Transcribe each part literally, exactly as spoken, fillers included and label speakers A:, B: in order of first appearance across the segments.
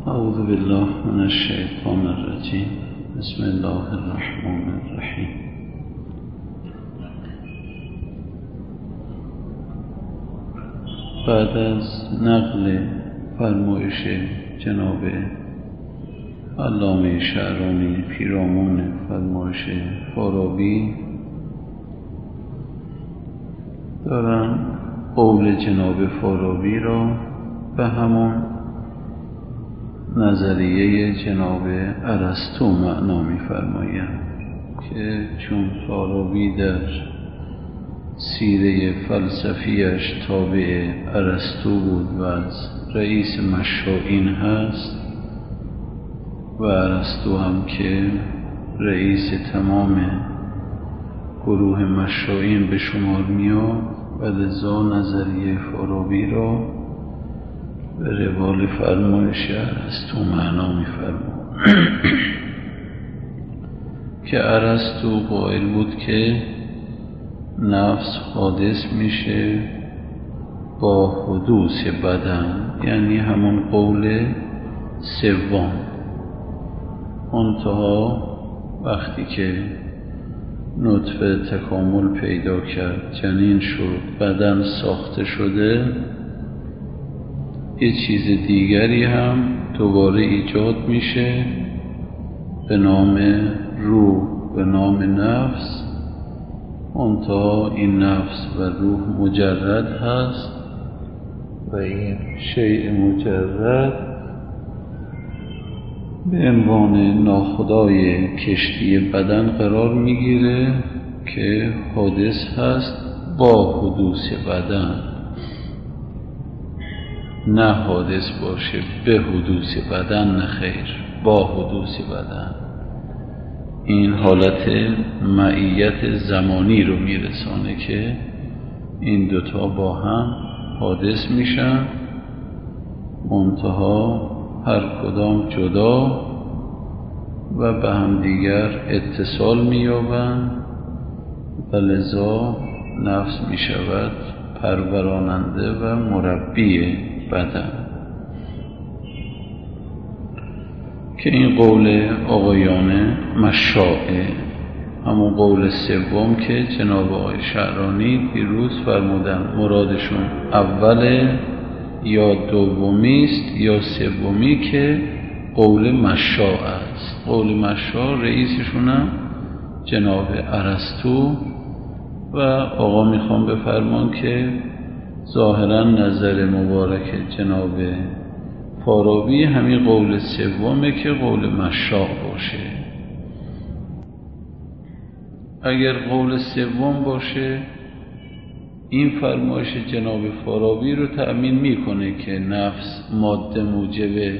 A: اعوذ بالله من الشیطان الرجیم. بسم الله الرحمن الرحیم. بعد از نقل فرمایش جناب علامه شعرانی پیرامون فرمایش فارابی، دارم قول جناب فارابی را به همون نظریه جناب ارسطو معنا می‌فرمایم که چون فارابی در سیره فلسفیش تابع ارسطو بود و از رئیس مشائین هست و ارسطو هم که رئیس تمام گروه مشائین به شمار میاد و لذا نظریه فارابی را به روال فرمایش ارسطو معنا می‌فرماید که ارسطو قائل بود که نفس حادث میشه با حدوث بدن، یعنی همون قول سوم. منتها وقتی که نطفه تکامل پیدا کرد، جنین شد، بدن ساخته شده، یه چیز دیگری هم دوباره ایجاد میشه به نام روح، به نام نفس. منتها این نفس و روح مجرد هست و این شیء مجرد به عنوان ناخدای کشتی بدن قرار میگیره که حادث هست با حدوث بدن، نه حادث باشه به حدوث بدن، نه خیر، با حدوث بدن. این حالت معیت زمانی رو میرسانه که این دوتا با هم حادث میشن، منتها هر کدام جدا و به هم دیگر اتصال مییابند و لذا نفس میشود پروراننده و مربی بدن. که این قول آقایان مشائه، همون قول سوم که جناب آقای شعرانی دیروز فرمودن مرادشون اوله یا دومی است یا سومی، که قول مشاء است. قول مشاء رئیسشون هم جناب ارسطو و آقا میخوام بفرمان که ظاهرا نظر مبارک جناب فارابی همین قول سومه که قول مشاء باشه. اگر قول سوم باشه، این فرمایش جناب فارابی رو تأمین میکنه که نفس ماده موجب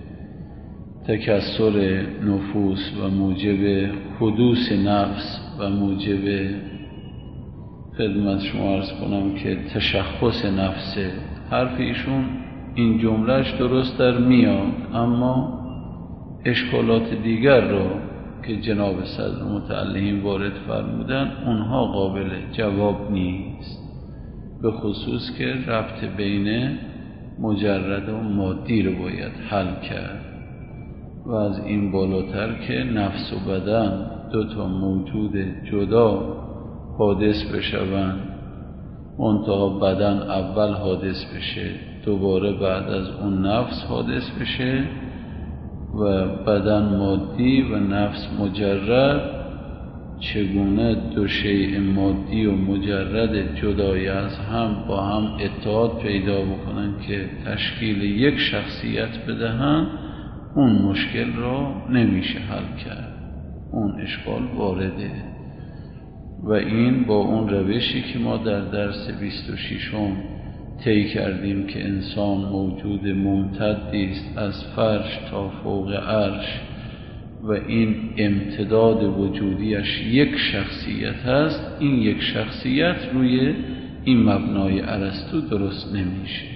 A: تکثر نفوس و موجب حدوث نفس و موجب خدمت شما عرض کنم که تشخص نفسه. حرف ایشون این جملهش درست در میاد، اما اشکالات دیگر رو که جناب صدر متعلقین وارد فرمودن اونها قابل جواب نیست، به خصوص که ربط بین مجرد و مادی رو باید حل کرد و از این بالاتر که نفس و بدن دو تا موجود جدا حادث بشوند، منتها بدن اول حادث بشه، دوباره بعد از اون نفس حادث بشه و بدن مادی و نفس مجرد، چگونه دو شیء مادی و مجرد جدای از هم با هم اتحاد پیدا بکنن که تشکیل یک شخصیت بدهن، اون مشکل را نمیشه حل کرد، اون اشکال وارده. و این با اون روشی که ما در درس بیست و ششم طی کردیم که انسان موجود ممتدی است از فرش تا فوق عرش و این امتداد وجودیش یک شخصیت هست، این یک شخصیت روی این مبنای ارسطو درست نمیشه.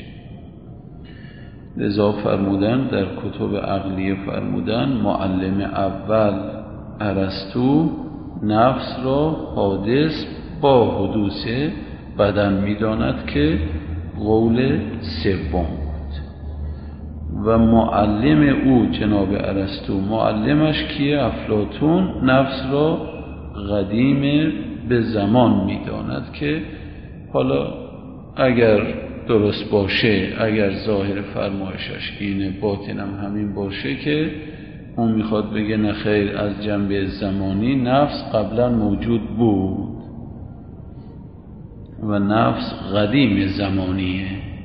A: لذا فرمودن در کتب عقلیه، فرمودن معلم اول ارسطو نفس را حادث با حدوث بدن می‌داند که قول سوم بود و معلم او جناب ارسطو، معلمش کیه؟ افلاطون، نفس را قدیم به زمان میداند که حالا اگر درست باشه، اگر ظاهر فرمایشش اینه، باطنم همین باشه، که اون میخواد بگه نه خیر، از جنبه زمانی نفس قبلا موجود بود و نفس قدیم زمانیه.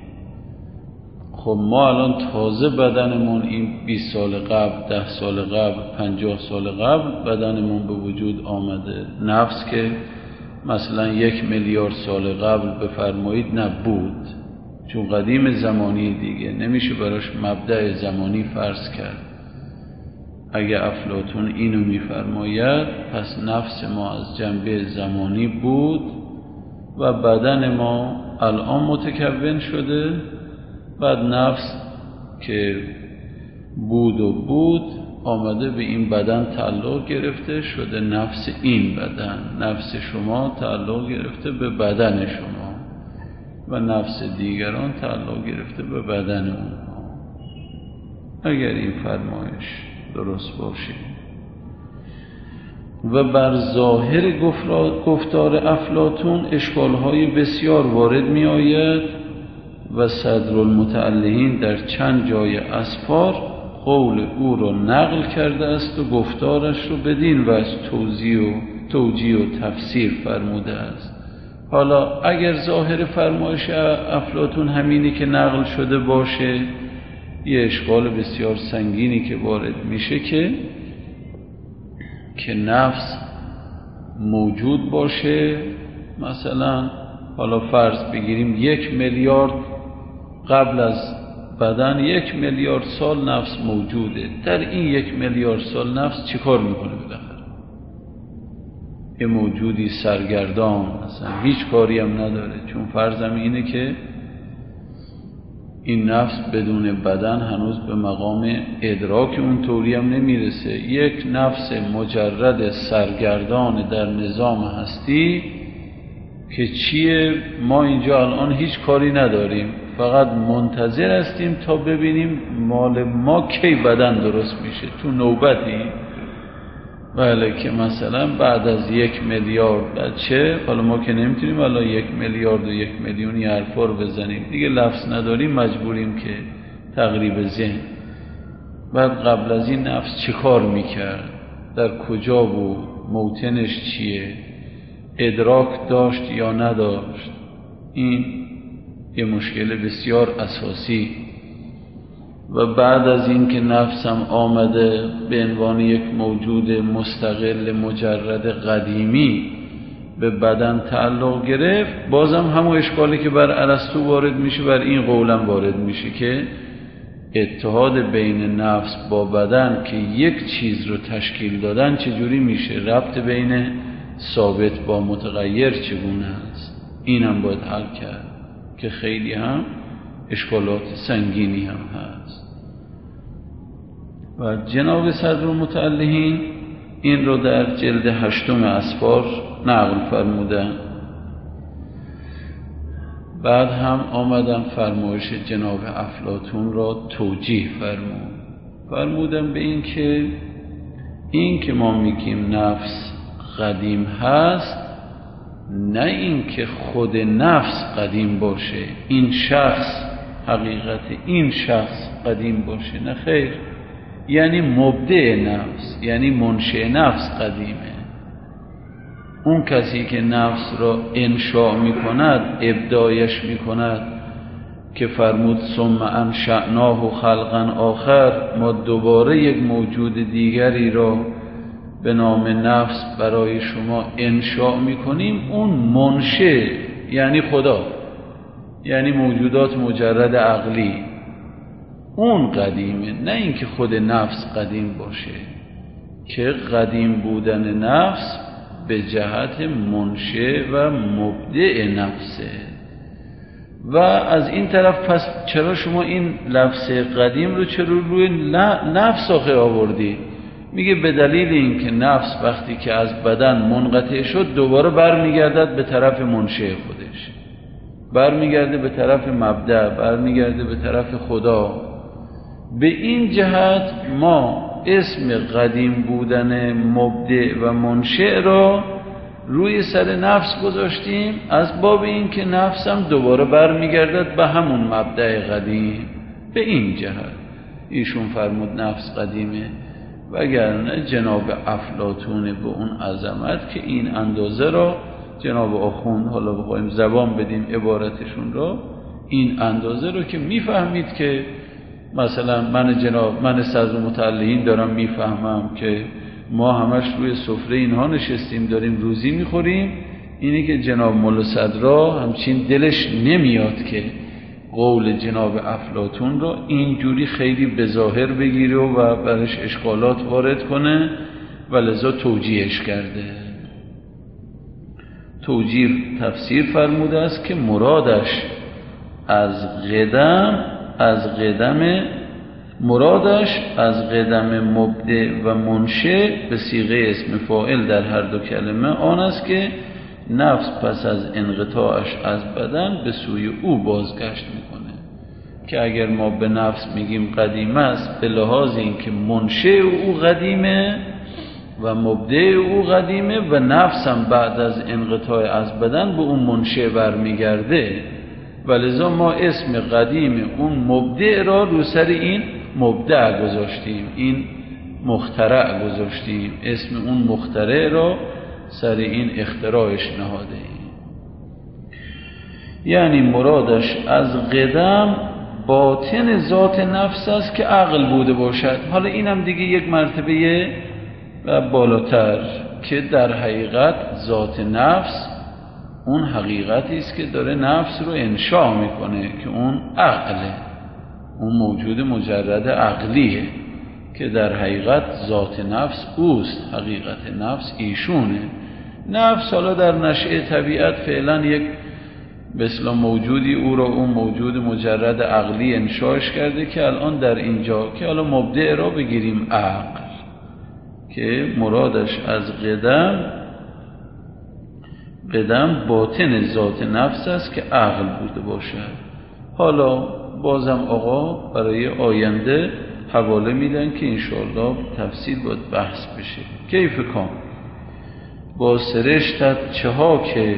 A: خب ما الان تازه بدنمون این بیست سال قبل، ده سال قبل، پنجاه سال قبل بدنمون به وجود آمده. نفس که مثلا یک میلیارد سال قبل بفرمایید نبود، چون قدیم زمانی دیگه نمیشه براش مبدأ زمانی فرض کرد. اگه افلاطون اینو میفرماید پس نفس ما از جنبه زمانی بود و بدن ما الان متکون شده، بعد نفس که بود و بود آمده به این بدن تعلق گرفته، شده نفس این بدن. نفس شما تعلق گرفته به بدن شما و نفس دیگران تعلق گرفته به بدن اونها، اگر این فرمایش درست باشه. و بر ظاهر گفتار افلاطون اشکال‌های بسیار وارد می آید و صدرالمتعلقین در چند جای اسفار قول او را نقل کرده است و گفتارش رو بدین وجه توضیح و توجیه و تفسیر فرموده است. حالا اگر ظاهر فرمایش افلاطون همینی که نقل شده باشه، یه اشکال بسیار سنگینی که وارد میشه که که نفس موجود باشه. مثلا حالا فرض بگیریم یک میلیارد قبل از بدن یک میلیارد سال نفس موجوده. در این یک میلیارد سال نفس چی کار میکنه بالاخره؟ یه موجودی سرگردان، اصلا هیچ کاری هم نداره، چون فرضم اینه که این نفس بدون بدن هنوز به مقام ادراک اون طوری هم نمیرسه. یک نفس مجرد سرگردان در نظام هستی که چیه؟ ما اینجا الان هیچ کاری نداریم، فقط منتظر هستیم تا ببینیم مال ما کی بدن درست میشه، تو نوبتی. بله که مثلا بعد از یک میلیارد بچه، حالا ما که نمیتونیم الان یک میلیارد و یک میلیونی حرفا رو بزنیم دیگه، لفظ نداریم، مجبوریم که تقریب ذهن. بعد قبل از این نفس چه کار میکرد؟ در کجا بود؟ موطنش چیه؟ ادراک داشت یا نداشت؟ این یه مشکل بسیار اساسی. و بعد از این که نفسم آمده به عنوان یک موجود مستقل مجرد قدیمی به بدن تعلق گرفت، بازم همون اشکالی که بر ارسطو وارد میشه بر این قولم وارد میشه که اتحاد بین نفس با بدن که یک چیز رو تشکیل دادن چجوری میشه؟ ربط بین ثابت با متغیر چگونه است؟ این هم باید حل کرد که خیلی هم اشکالات سنگینی هم هست. و جناب صدرالمتعلقین این رو در جلد هشتم اسفار نقل فرمودن. بعد هم آمدن فرمایش جناب افلاطون را توجیه فرمود. فرمودن به این که این که ما میگیم نفس قدیم هست، نه این که خود نفس قدیم باشه، این شخص حقیقت این شخص قدیم باشه، نه خیر، یعنی مبدع نفس، یعنی منشأ نفس قدیمه. اون کسی که نفس را انشاء میکند، ابدایش میکند، که فرمود ثم انشأناه خلقا آخر، ما دوباره یک موجود دیگری را به نام نفس برای شما انشاء میکنیم، اون منشأ یعنی خدا، یعنی موجودات مجرد عقلی، اون قدیمه، نه اینکه خود نفس قدیم باشه. که قدیم بودن نفس به جهت منشأ و مبدع نفسه. و از این طرف پس چرا شما این لفظ قدیم رو چرا روی نفس آخه آوردی؟ میگه به دلیل اینکه نفس وقتی که از بدن منقطع شد دوباره برمیگردد به طرف منشأ خودش، برمیگرده به طرف مبدأ، برمیگرده به طرف خدا. به این جهت ما اسم قدیم بودن مبدع و منشئ را روی سر نفس گذاشتیم، از باب این که نفس هم دوباره برمیگردد به همون مبدع قدیم. به این جهت ایشون فرمود نفس قدیمه، وگرنه جناب افلاطون به اون عظمت که این اندازه را جناب آخوند، حالا بخوایم زبان بدیم عبارتشون را، این اندازه رو که میفهمید که مثلا من جناب من صدر متعلقین دارم میفهمم که ما همش روی سفره اینها نشستیم داریم روزی میخوریم، اینی که جناب مولا صدرا همچین دلش نمیاد که قول جناب افلاطون رو اینجوری خیلی به ظاهر بگیره و برش اشکالات وارد کنه و لذا توجیهش کرده. توجیه تفسیر فرموده است که مرادش از قدم از قدم مرادش از قدم مبدع و منشئ به صیغه اسم فاعل در هر دو کلمه آن است که نفس پس از انقطاعش از بدن به سوی او بازگشت میکنه. که اگر ما به نفس میگیم قدیم است به لحاظ این که منشئ او قدیمه و مبدع او قدیمه و نفس هم بعد از انقطاع از بدن به اون منشئ برمیگرده، ولذا ما اسم قدیم اون مبدع را رو سر این مبدع گذاشتیم، این مخترع گذاشتیم، اسم اون مخترع را سر این اختراعش نهاده ایم. یعنی مرادش از قدم باطن ذات نفس است که عقل بوده باشد. حالا اینم دیگه یک مرتبه و بالاتر که در حقیقت ذات نفس اون حقیقتی است که داره نفس رو انشاء میکنه که اون عقله، اون موجود مجرد عقلیه که در حقیقت ذات نفس اوست، حقیقت نفس ایشونه. نفس حالا در نشأه طبیعت فعلا یک به اصطلاح موجودی او را اون موجود مجرد عقلی انشاءش کرده که الان در اینجا که حالا مبدع را بگیریم عقل، که مرادش از قدم قدم باطن ذات نفس است که عقل بوده باشد. حالا بازم آقا برای آینده حواله میدن که انشاءالله تفسیر باید بحث بشه. کیف کام با سرشتت چه ها که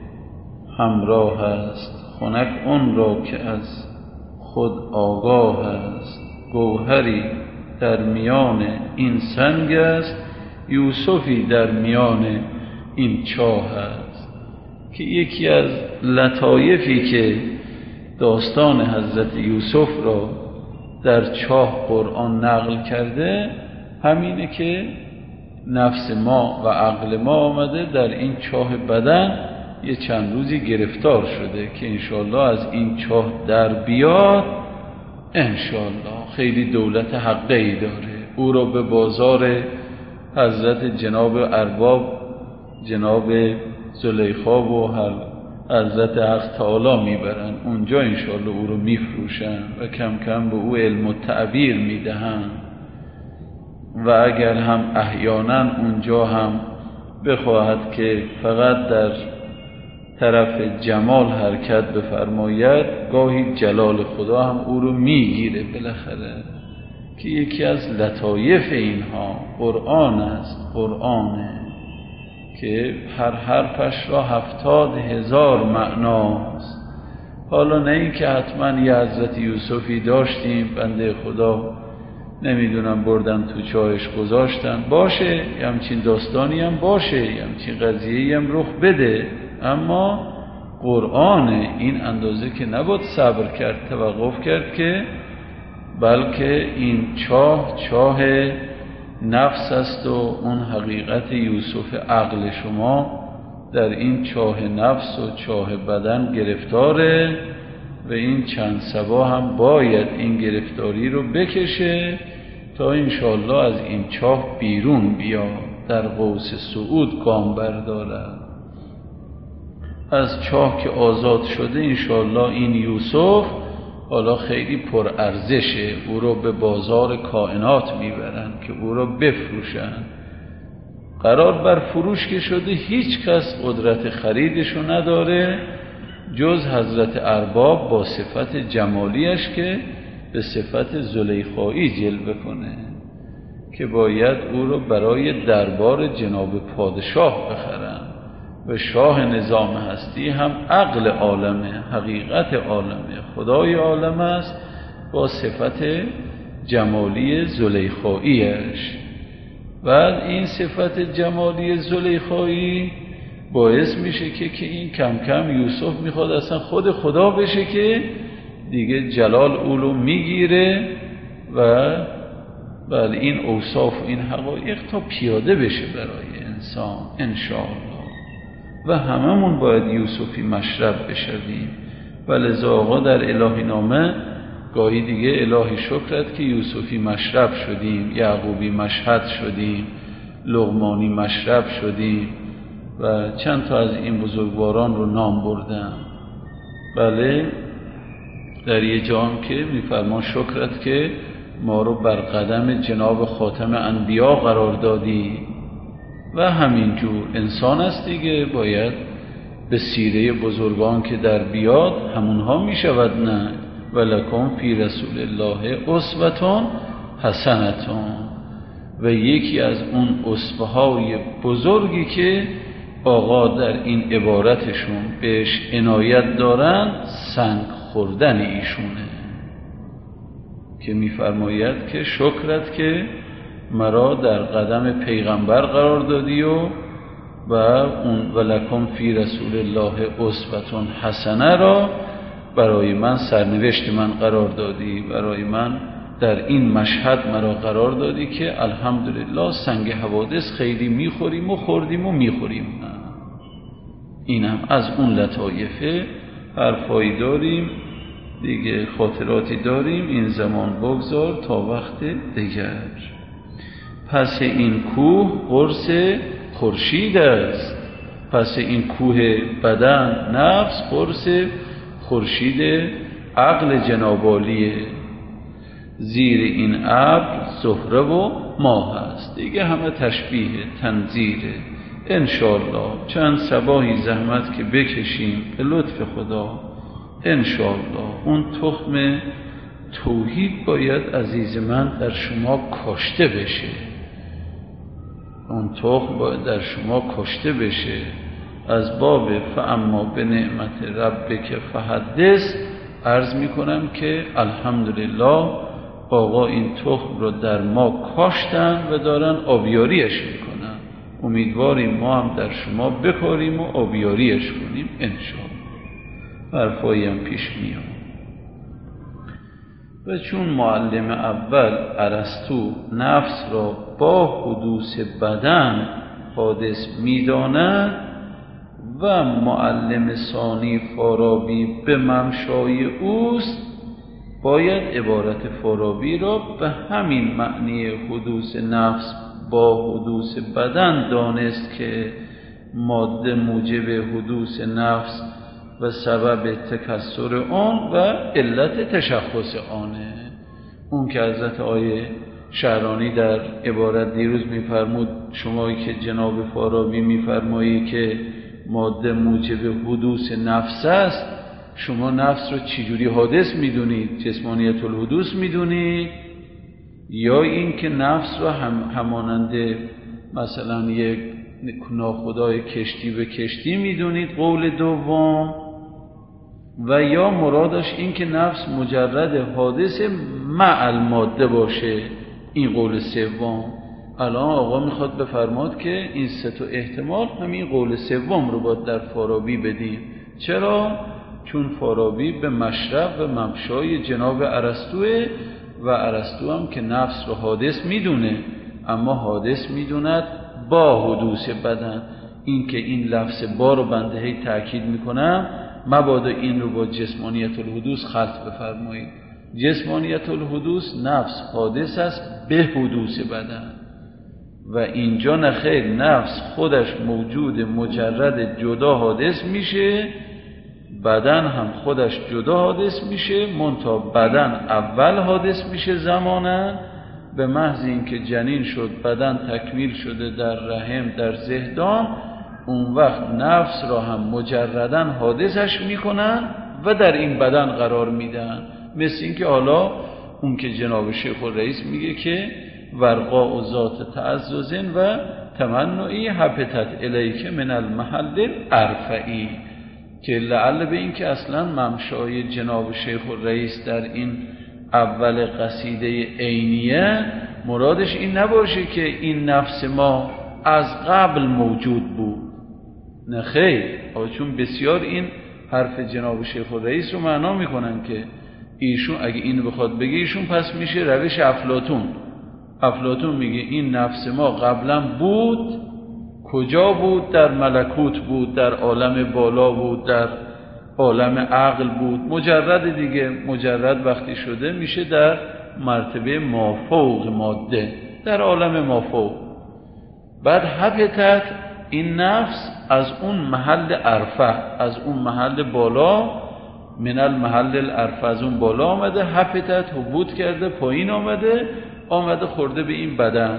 A: همراه است، خنک اون را که از خود آگاه است. گوهری در میان این سنگ است، یوسفی در میان این چاه است. که یکی از لطایفی که داستان حضرت یوسف را در چاه قرآن نقل کرده همینه که نفس ما و عقل ما آمده در این چاه بدن یه چند روزی گرفتار شده که انشاءالله از این چاه در بیاد انشاءالله خیلی دولت حقی داره. او را به بازار حضرت جناب ارباب جناب زلیخا و حضرت حق تعالی میبرن، اونجا انشاءالله او رو میفروشن و کم کم به او علم و تعبیر میدهن. و اگر هم احیانا اونجا هم بخواهد که فقط در طرف جمال حرکت بفرماید، گاهی جلال خدا هم او رو میگیره بالاخره. که یکی از لطایف اینها قرآن است، قرآنه که هر حرفش را هفتاد هزار معناست. حالا نه این که حتما یه حضرت یوسفی داشتیم بنده خدا نمیدونم بردن تو چاهش گذاشتن، باشه یه همچین داستانی هم باشه، یه همچین قضیه‌ای هم رخ بده، اما قرآن این اندازه که نباید صبر کرد توقف کرد، که بلکه این چاه چاه نفس است و اون حقیقت یوسف عقل شما در این چاه نفس و چاه بدن گرفتاره و این چند سبا هم باید این گرفتاری رو بکشه تا انشاءالله از این چاه بیرون بیاد، در قوس صعود گام بردارد. از چاه که آزاد شده انشاءالله این یوسف حالا خیلی پر ارزشه، او رو به بازار کائنات میبرن که او رو بفروشن. قرار بر فروش که شده هیچ کس قدرت خریدشو نداره جز حضرت ارباب با صفت جمالیش که به صفت زلیخایی جلوه کنه که باید او رو برای دربار جناب پادشاه بخرن و شاه نظام هستی هم عقل عالمه، حقیقت عالمه، خدای عالم است با صفت جمالی زلیخاییش. بعد این صفت جمالی زلیخایی باعث میشه که که این کم کم یوسف میخواد اصلا خود خدا بشه که دیگه جلال او رو میگیره و بله این اوصاف و این حقایق تا پیاده بشه برای انسان انشاءالله. و هممون باید یوسفی مشرب بشویم و لذا آقا در الهی نامه گاهی دیگه الهی شکرت که یوسفی مشرب شدیم، یعقوبی مشهد شدیم، لقمانی مشرب شدیم و چند تا از این بزرگواران رو نام بردم. بله در یه جام که میفرمان شکرت که ما رو بر قدم جناب خاتم انبیا قرار دادی و همینجور انسان است دیگه، باید به سیره بزرگان که در بیاد همونها میشود نه ولکم فی رسول الله اسوة حسنة. و یکی از اون اسوه های بزرگی که آقا در این عبارتشون بهش عنایت دارن سنگ خوردن ایشونه که میفرماید که شکرت که مرا در قدم پیغمبر قرار دادی و و اون ولکم فی رسول الله اسوة حسنه را برای من سرنوشت من قرار دادی، برای من در این مشهد مرا قرار دادی که الحمدلله سنگ حوادث خیلی میخوریم و خوردیم و میخوریم. اینم از اون لطایفه. حرفایی داریم دیگه، خاطراتی داریم، این زمان بگذار تا وقت دیگر. پس این کوه قرص خورشید است، پس این کوه بدن نفس قرص خورشید عقل جنابالیه، زیر این ابر زهره و ماه است. دیگه همه تشبیه تنزیره. انشاءالله چند صباحی زحمت که بکشیم به لطف خدا انشاءالله اون تخم توحید باید عزیز من در شما کاشته بشه، اون تخم باید در شما کاشته بشه. از باب فاما به نعمت ربک فحدث عرض می کنم که الحمدلله آقا این تخم رو در ما کاشتن و دارن آبیاریش می کنن. امیدواریم ما هم در شما بکاریم و آبیاریش کنیم انشاءالله. حرفایی هم پیش میام. و چون معلم اول ارسطو نفس را با حدوث بدن حادث میداند و معلم ثانی فارابی به ممشای اوست، باید عبارت فارابی را به همین معنی حدوث نفس با حدوث بدن دانست که ماده موجب حدوث نفس و سبب تکثر آن و علت تشخص آنه. اون که حضرت آیه شعرانی در عبارت دیروز میفرمود شمایی که جناب فارابی میفرمایی که ماده موجب حدوث نفس است، شما نفس رو چجوری حادث میدونید؟ جسمانیت الحدوث میدونید یا این که نفس رو هم همانند مثلا یک ناخدای کشتی به کشتی میدونید قول دوم، و یا مرادش این که نفس مجرد حادث مع الماده باشه این قول سوم. الان آقا میخواد بفرماد که این سه تا احتمال همین قول سوم رو باید در فارابی بدیم. چرا؟ چون فارابی به مشرب و ممشای جناب ارسطوئه و ارسطو هم که نفس رو حادث میدونه، اما حادث میدوند با حدوث بدن. این که این لفظ با رو بنده هی تأکید میکنم، مبادا این رو با جسمانیت الحدوث خلط بفرمایید. جسمانیت الحدوث نفس حادث است به حدوث بدن و اینجا نخیر، نفس خودش موجود مجرد جدا حادث میشه، بدن هم خودش جدا حادث میشه، منتها بدن اول حادث میشه زمانا، به محض اینکه جنین شد بدن تکمیل شده در رحم در زهدان، اون وقت نفس را هم مجردن حادثش میکنن و در این بدن قرار میدن. مثل اینکه حالا اون که جناب شیخ الرئیس میگه که ورقا و ذات تعززن و تمنعی حبتت الیک من المحل الارفعی، که لعل به این که اصلا ممشای جناب شیخ الرئیس در این اول قصیده عینیه مرادش این نباشه که این نفس ما از قبل موجود بود، نه خیر، چون بسیار این حرف جناب شیخ الرئیس رو معنا میکنن که ایشون اگه اینو بخواد بگه ایشون پس میشه روش افلاطون. افلاطون میگه این نفس ما قبلا بود، کجا بود؟ در ملکوت بود، در عالم بالا بود، در عالم عقل بود، مجرد دیگه، مجرد وقتی شده میشه در مرتبه مافوق ماده، در عالم مافوق. بعد حبتت، این نفس از اون محل عرفه، از اون محل بالا، من المحل العرفه، از اون بالا آمده، حبتت هبوط کرده، پایین آمده، آمده خورده به این بدن.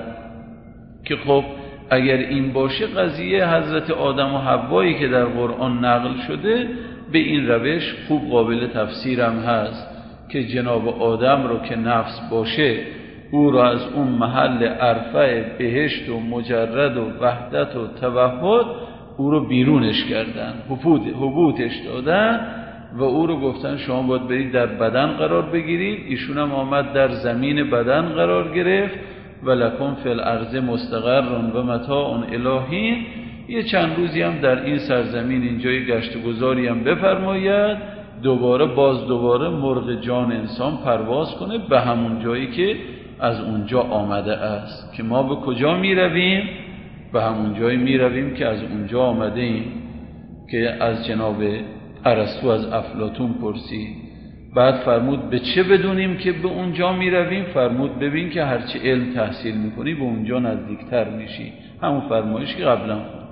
A: که خب اگر این باشه قضیه حضرت آدم و حوایی که در قرآن نقل شده به این روش خوب قابل تفسیرم هست که جناب آدم رو که نفس باشه او رو از اون محل عرفه بهشت و مجرد و وحدت و توحد او رو بیرونش کردن، حبوطش دادن و او رو گفتن شما باید برید در بدن قرار بگیرید. ایشون هم آمد در زمین بدن قرار گرفت و لکن فی الارض مستقر و متاع الهین، یه چند روزی هم در این سرزمین اینجای گشت و گذاری هم بفرماید، دوباره باز دوباره مرغ جان انسان پرواز کنه به همون جایی که از اونجا آمده است. که ما به کجا می رویم؟ به همون جایی می رویم که از اونجا آمده ایم. که از جناب ارسطو از افلاطون پرسید، بعد فرمود به چه بدونیم که به اونجا می رویم؟ فرمود ببین که هرچی علم تحصیل می کنی به اونجا نزدیکتر میشی. همون فرمایش که قبلا خود.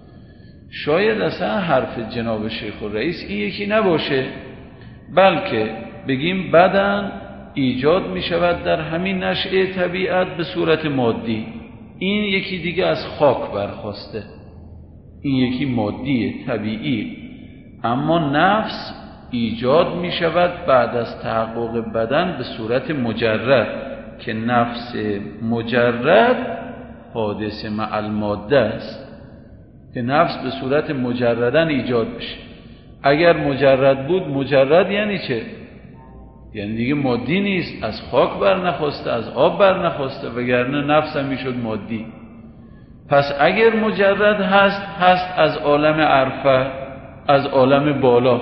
A: شاید اصلا حرف جناب شیخ الرئیس این یکی نباشه، بلکه بگیم بدن ایجاد می شود در همین نشأه طبیعت به صورت مادی. این یکی دیگه از خاک برخواسته، این یکی مادی طبیعی. اما نفس ایجاد می شود بعد از تحقق بدن به صورت مجرد، که نفس مجرد حادث مع الماده است، که نفس به صورت مجردن ایجاد بشه. اگر مجرد بود، مجرد یعنی چه؟ یعنی دیگه مادی نیست، از خاک بر نخواسته، از آب بر نخواسته، وگرنه نفس هم میشد مادی. پس اگر مجرد هست، هست از عالم عرفه، از عالم بالا.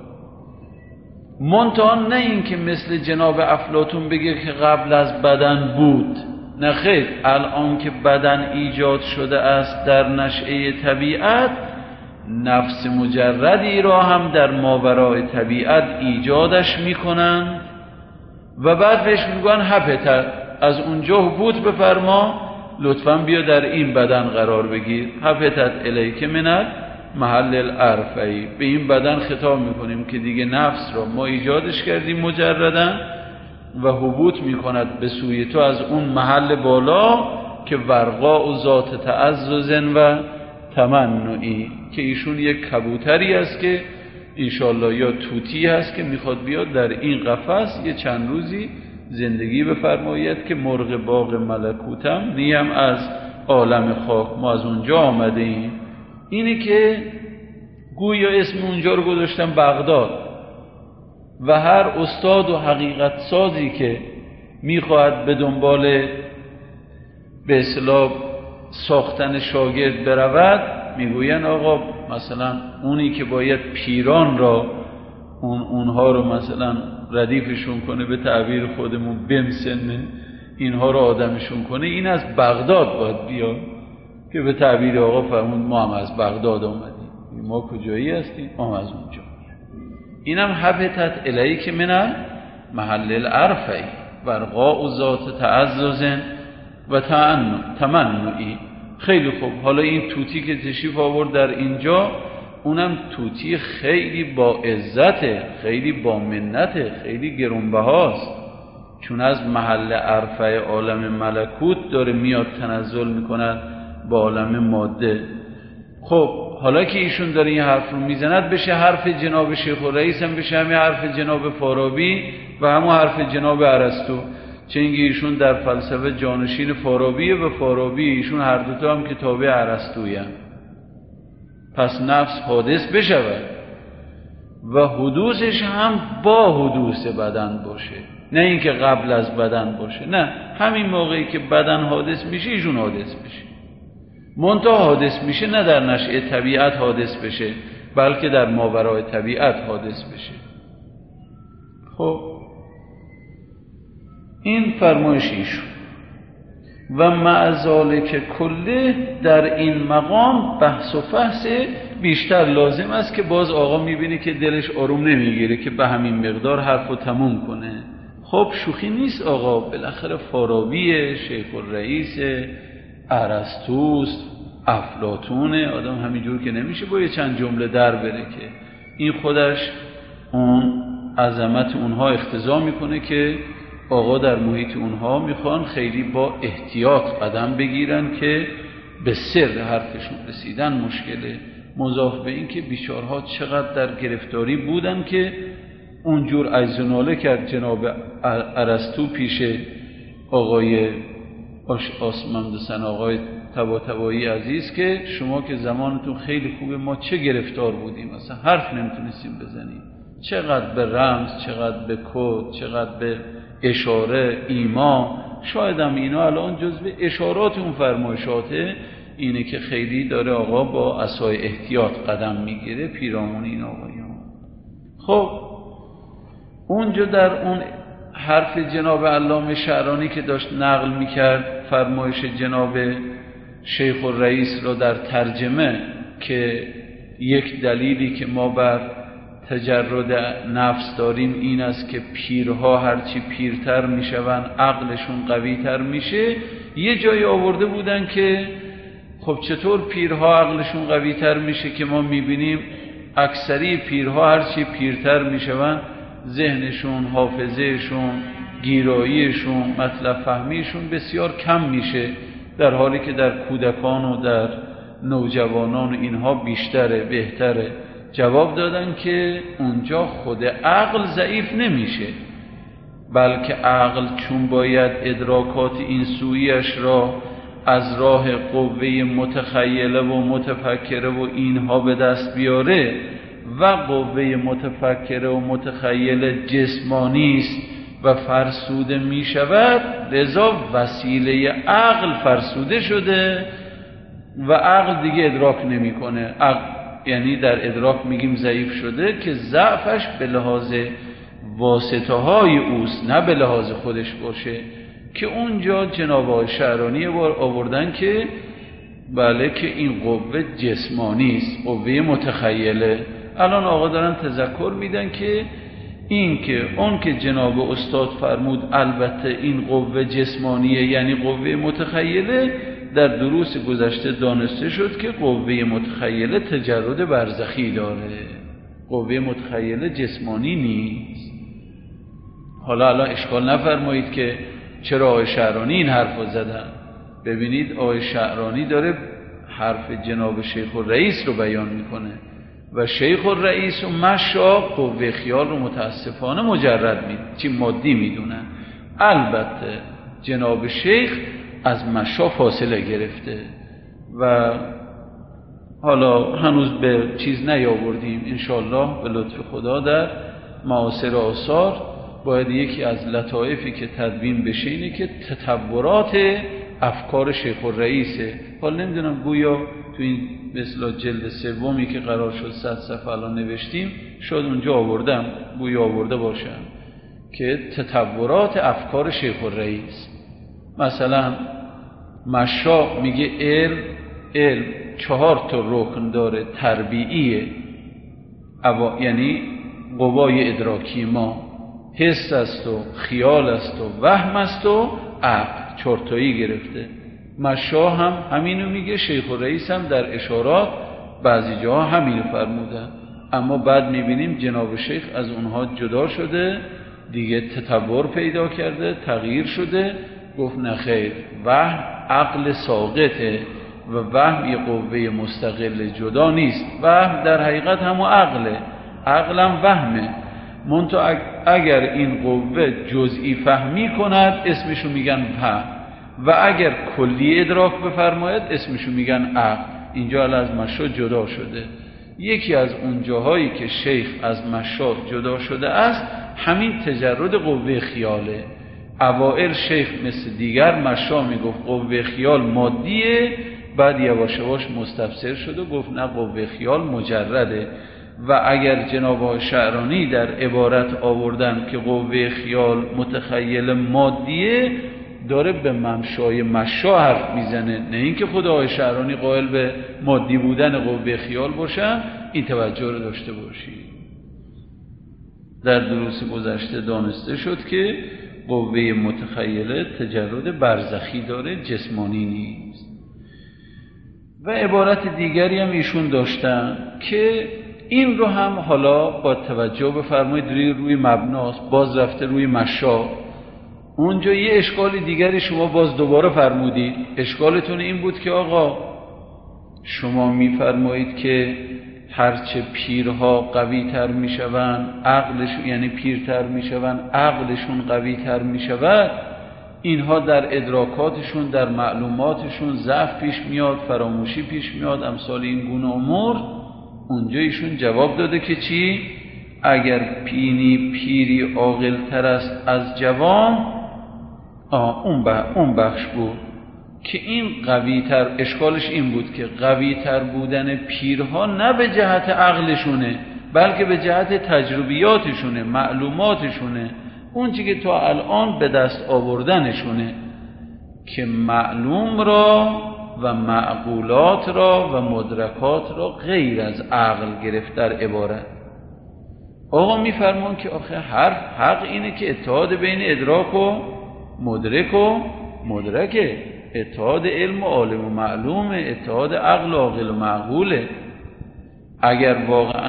A: منتها نه این که مثل جناب افلاطون بگه که قبل از بدن بود، نه خیر، الان که بدن ایجاد شده است در نشأه طبیعت، نفس مجردی را هم در ماورای طبیعت ایجادش میکنند و بعد بهش میگن حبتت، از اونجا حبوط بفرما، لطفاً بیا در این بدن قرار بگیر. حبتت الیک من محل العرفه، به این بدن خطاب میکنیم که دیگه نفس را ما ایجادش کردیم مجردن و حبوط میکند به سوی تو از اون محل بالا که ورقا و ذات تعززن و تمنعی، که ایشون یک کبوتری است که انشالله یا توتی هست که میخواد بیاد در این قفس یه چند روزی زندگی بفرماید که مرغ باغ ملکوتم نیم از عالم خاک، ما از اونجا آمده ایم. اینه که گویا اسم اونجا رو گذاشتم بغداد و هر استاد و حقیقت سازی که میخواهد به دنبال به اصطلاح ساختن شاگرد برود، میگوین آقا مثلا اونی که باید پیران را اون اونها رو مثلا ردیفشون کنه، به تعبیر خودمون بمسنه، اینها رو آدمشون کنه، این از بغداد باید بیاد. که به تعبیر آقا فرمود ما هم از بغداد آمدیم. ما کجایی هستیم؟ ما هم از اونجا. اینم حبتت الیک من محل العرفه ورقا و ذات تعززن و تمنعی. خیلی خوب، حالا این توتی که تشریف آورد در اینجا، اونم توتی خیلی با عزته، خیلی با منته، خیلی گرانبهاست، چون از محل عرفه عالم ملکوت داره میاد تنزل میکند با عالم ماده. خب حالا که ایشون داره این حرف رو میزند، بشه حرف جناب شیخ الرئیس هم بشه همین حرف جناب فارابی و همون حرف جناب ارسطو، چه اینکه ایشون در فلسفه جانشین فارابیه و فارابی ایشون هر دوتا هم که تابع ارسطویی هم. پس نفس حادث بشود و حدوثش هم با حدوث بدن باشه، نه اینکه قبل از بدن باشه، نه همین موقعی که بدن حادث میشه ایشون حادث بشه. منتها حادث میشه نه در نشأه طبیعت حادث بشه، بلکه در ماورای طبیعت حادث بشه. خب این فرمایش ایشون. و مع ذالک کله در این مقام بحث و فحص بیشتر لازم است که باز آقا میبینی که دلش آروم نمیگیره که به همین مقدار حرفو تموم کنه. خب شوخی نیست آقا، بالاخره فارابیه، شیخ الرئیس، ارسطوست، افلاطونه، آدم همینجور که نمیشه با یه چند جمله در بره که این خودش اون عظمت اونها اقتضا میکنه که آقا در محیط اونها میخوان خیلی با احتیاط قدم بگیرن که به سر حرفشون رسیدن مشکله. مضاف به این که بیچارها چقدر در گرفتاری بودن که اونجور عجز و ناله کرد جناب ارسطو پیش آقای آسمندسن، آقای طباطبایی عزیز، که شما که زمانتون خیلی خوبه، ما چه گرفتار بودیم، اصلا حرف نمیتونستیم بزنیم، چقدر به رمز، چقدر به کد، چقدر به اشاره، ایما، شاید هم اینا الان جزو اشارات اون فرمایشاته، اینه که خیلی داره آقا با عصای احتیاط قدم میگیره پیرامون این آقایان. خب اونجا در اون حرف جناب علامه شعرانی که داشت نقل میکرد فرمایش جناب شیخ الرئیس را در ترجمه که یک دلیلی که ما بر تجرد نفس داریم این است که پیرها هرچی پیرتر میشوند عقلشون قویتر میشه، یه جایی آورده بودن که خب چطور پیرها عقلشون قویتر میشه که ما میبینیم اکثری پیرها هرچی پیرتر میشوند ذهنشون، حافظهشون، گیراییشون، مطلب فهمیشون بسیار کم میشه، در حالی که در کودکان و در نوجوانان اینها بیشتره، بهتره. جواب دادن که اونجا خود عقل ضعیف نمیشه، بلکه عقل چون باید ادراکات این سویش را از راه قوه متخیله و متفکره و اینها به دست بیاره و قوه متفکره و متخیله جسمانی است و فرسوده می شود، لذا وسیله عقل فرسوده شده و عقل دیگه ادراک نمی کنه. عقل یعنی در ادراک میگیم ضعیف شده که ضعفش به لحاظ واسطه های اوست، نه به لحاظ خودش باشه، که اونجا جناب آقای شعرانی آوردن که بله که این قوه جسمانی است، قوه متخیله. الان آقا دارن تذکر میدن که این که اون که جناب استاد فرمود البته این قوه جسمانیه یعنی قوه متخیله، در دروس گذشته دانسته شد که قوه متخیله تجرد برزخی داره، قوه متخیله جسمانی نیست. حالا الان اشکال نفرمایید که چرا آقای شعرانی این حرف رو زدن. ببینید آقای شعرانی داره حرف جناب شیخ الرئیس رو بیان میکنه و شیخ الرئیس و مشا قوه خیال رو متاسفانه مجرد می چی مادی میدونن. البته جناب شیخ از مشا فاصله گرفته و حالا هنوز به چیز نیاوردیم، انشالله به لطف خدا در معاصر آثار باید یکی از لطائفی که تدوین بشه اینه که تطورات افکار شیخ الرئیسه. حالا نمیدونم گویا تو این مثلا جلد سومی که قرار شد صد صفحه الان نوشتیم شاید اونجا آوردم، گویا آورده باشم که تطورات افکار شیخ الرئیس. مثلا مشا میگه علم علم چهار تا رکن داره تربیعیه، یعنی قوای ادراکی ما حس است و خیال است و وهم است و عقل، چهارتایی گرفته. مشا هم همینو میگه، شیخ الرئیس هم در اشارات بعضی جاها همینو فرمودن، اما بعد میبینیم جناب شیخ از اونها جدا شده دیگه، تطور پیدا کرده، تغییر شده، گفت نه خیر، وهم عقل ساقطه و وهم یه قوه مستقل جدا نیست، وهم در حقیقت همون عقله، عقلم وهمه، منتها اگر این قوه جزئی فهمی کند اسمشو میگن فهم، و اگر کلی ادراک بفرماید اسمشو میگن عقل. اینجا از مشا جدا شده. یکی از اون جاهایی که شیخ از مشا جدا شده است همین تجرد قوه خیاله. اوائل شیخ مثل دیگر مشا میگفت قوه خیال مادیه، بعد یواش یواش مستفسر شد و گفت نه، قوه خیال مجرده. و اگر جناب شعرانی در عبارت آوردن که قوه خیال متخیل مادیه، داره به ممشای مشا حرف میزنه، نه اینکه خدا شعرانی قائل به مادی بودن قوه خیال باشن. این توجه رو داشته باشید. در دروس گذشته دانسته شد که قوه متخیله تجرد برزخی داره، جسمانی نیست. و عبارت دیگری هم ایشون داشتن که این رو هم حالا با توجه بفرمایید روی روی مبناست، باز رفته روی مشا. اونجا یه اشکال دیگری شما باز دوباره فرمودید. اشکالتون این بود که آقا شما میفرمایید که هرچه پیرها قوی تر میشوند عقلشون، یعنی پیرتر میشوند عقلشون قوی تر میشود، اینها در ادراکاتشون در معلوماتشون ضعف پیش میاد، فراموشی پیش میاد، امثال این گونه امور. اونجا ایشون جواب داده که چی؟ اگر پینی پیری عاقل تر است از جوان، آه اون, بخ... اون بخش بود که این قوی تر، اشکالش این بود که قوی تر بودن پیرها نه به جهت عقلشونه بلکه به جهت تجربیاتشونه، معلوماتشونه، اون چی که تا الان به دست آوردنشونه که معلوم را و معقولات را و مدرکات را غیر از عقل گرفت در عبارت. آقا میفرمان که آخه هر حق اینه که اتحاد بین ادراک و مدرک و مدرکه، اتحاد علم و عالم و معلومه، اتحاد عقل و عاقل و معقوله. اگر واقعا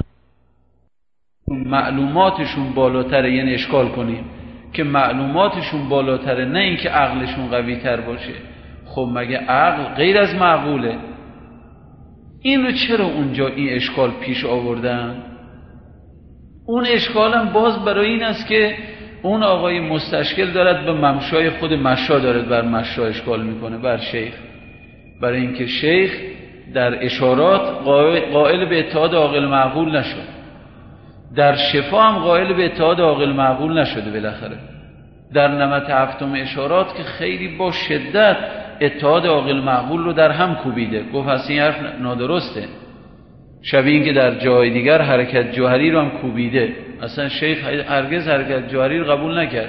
A: معلوماتشون بالاتره، یعنی اشکال کنیم که معلوماتشون بالاتره نه اینکه عقلشون قوی تر باشه، خب مگه عقل غیر از معقوله؟ این رو چرا اونجا این اشکال پیش آوردن؟ اون اشکال هم باز برای این است که اون آقای مستشکل دارد به ممشای خود مشا دارد بر مشا اشکال میکنه، بر شیخ، برای اینکه شیخ در اشارات قائل به اتحاد عاقل معقول نشد، در شفا هم قائل به اتحاد عاقل معقول نشده. بالاخره در نمط هفتم اشارات که خیلی با شدت اتحاد عاقل معقول رو در هم کوبیده، گفت هست این حرف نادرسته. شبیه این که در جای دیگر حرکت جوهری رو هم کوبیده. اصلا شیخ هرگز حرکت جوهری رو قبول نکرد،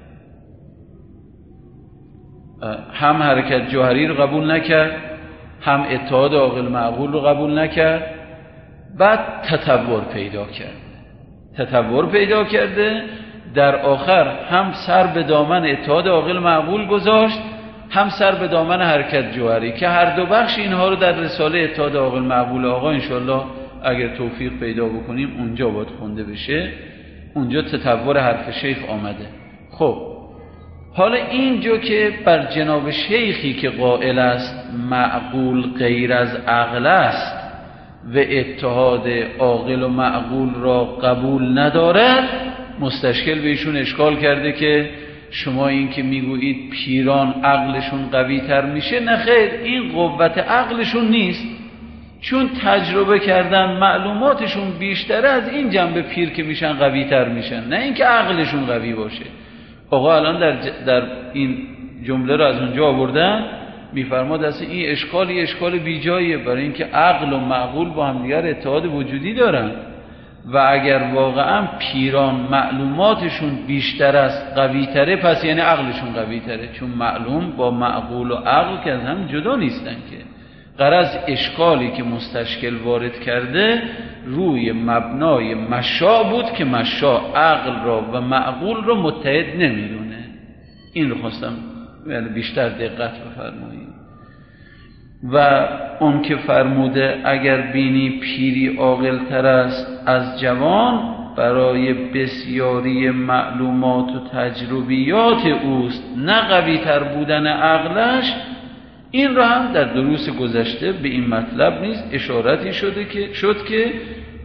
A: هم حرکت جوهری رو قبول نکرد، هم اتحاد عاقل معقول رو قبول نکرد. بعد تطور پیدا کرد، تطور پیدا کرده، در آخر هم سر به دامن اتحاد عاقل معقول گذاشت، هم سر به دامن حرکت جوهری، که هر دو بخش اینها رو در رساله اتحاد عاقل معقول آقا انشالله اگر توفیق پیدا بکنیم اونجا باید خونده بشه. اونجا تطور حرف شیخ آمده. خب حالا اینجا که بر جناب شیخی که قائل است معقول غیر از عقل است و اتحاد عاقل و معقول را قبول ندارد، مستشکل به ایشون اشکال کرده که شما این که میگویید پیران عقلشون قوی تر میشه، نه خیر، این قوت عقلشون نیست، چون تجربه کردن معلوماتشون بیشتره، از این جنبه پیر که میشن قوی تر میشن، نه اینکه عقلشون قوی باشه. آقا الان در, در این جمله رو از اونجا آوردن، میفرماد اصلا این اشکالی اشکال بیجاییه، برای اینکه عقل و معقول با هم دیگر اتحاد وجودی دارن و اگر واقعا پیران معلوماتشون بیشتر است قوی تره، پس یعنی عقلشون قوی تره، چون معلوم با معقول و عقل که از هم جدا نیستن که. غرض اشکالی که مستشکل وارد کرده روی مبنای مشا بود که مشا عقل را و معقول را متحد نمیدونه. این رو خواستم بیشتر دقت بفرمایید. و اون که فرموده اگر بینی پیری عاقل تر است از جوان، برای بسیاری معلومات و تجربیات اوست، نه قوی تر بودن عقلش. این را هم در دروس گذشته به این مطلب نیست اشارتی شده که شد که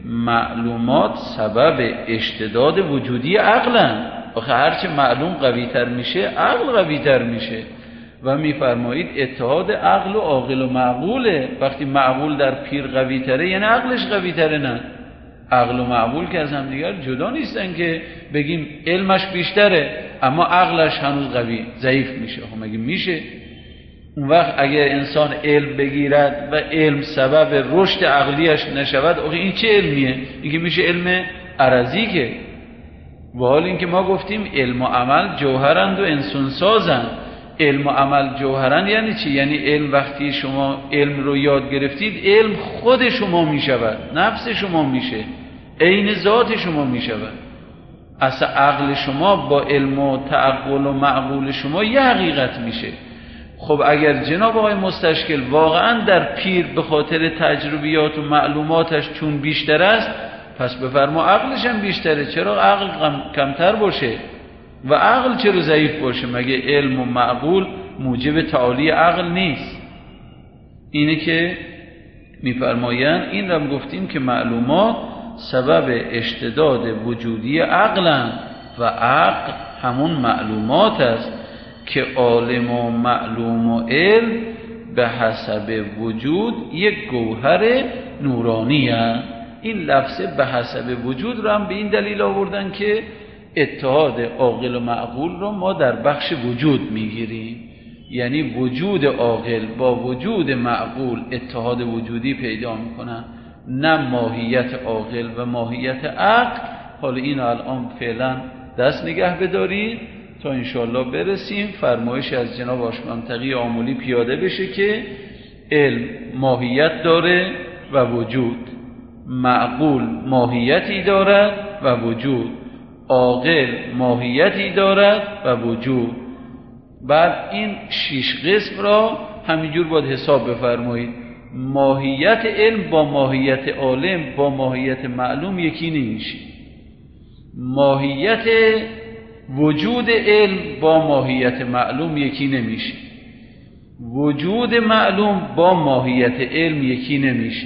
A: معلومات سبب اشتداد وجودی عقلن. آخه هرچه معلوم قوی تر میشه عقل قوی تر میشه. و میفرمایید اتحاد عقل و عاقل و معقوله. وقتی معقول در پیر قوی تره یعنی عقلش قوی تره. نه، عقل و معقول که از هم دیگر جدا نیستن که بگیم علمش بیشتره اما عقلش هنوز قوی ضعیف میشه. خب مگه میشه؟ اون وقت اگر انسان علم بگیرد و علم سبب رشد عقلیش نشود، آخه این چه علمیه؟ این که میشه علم عرضی که. و حال این که ما گفتیم علم و عمل جوهرند و انسان سازند. علم و عمل جوهرند یعنی چی؟ یعنی علم وقتی شما علم رو یاد گرفتید علم خود شما میشود، نفس شما میشه، عین ذات شما میشود. اصلا عقل شما با علم و تعقل و معقول شما یه حقیقت میشه. خب اگر جناب آقای مستشکل واقعا در پیر به خاطر تجربیات و معلوماتش چون بیشتر است، پس بفرما عقلش هم بیشتره. چرا عقل کمتر باشه؟ و عقل چرا ضعیف باشه؟ مگه علم و معقول موجب تعالی عقل نیست؟ اینه که میفرمایند این رو گفتیم که معلومات سبب اشتداد وجودی عقلن و عقل همون معلومات است که عالم و معلوم و علم به حسب وجود یک گوهر نورانی هست. این لفظ به حسب وجود رو هم به این دلیل آوردن که اتحاد عاقل و معقول رو ما در بخش وجود میگیریم، یعنی وجود عاقل با وجود معقول اتحاد وجودی پیدا میکنن، نه ماهیت عاقل و ماهیت عقل. حالا این الان فعلا دست نگه بدارید تا انشاءالله برسیم فرمایش از جناب آقای منطقی آملی پیاده بشه که علم ماهیت داره و وجود، معقول ماهیتی دارد و وجود، عاقل ماهیتی دارد و وجود. بعد این شش قسم را همینجور باید حساب بفرمایید. ماهیت علم با ماهیت عالم با ماهیت معلوم یکی نمیشه. ماهیت وجود علم با ماهیت معلوم یکی نمیشه. وجود معلوم با ماهیت علم یکی نمیشه.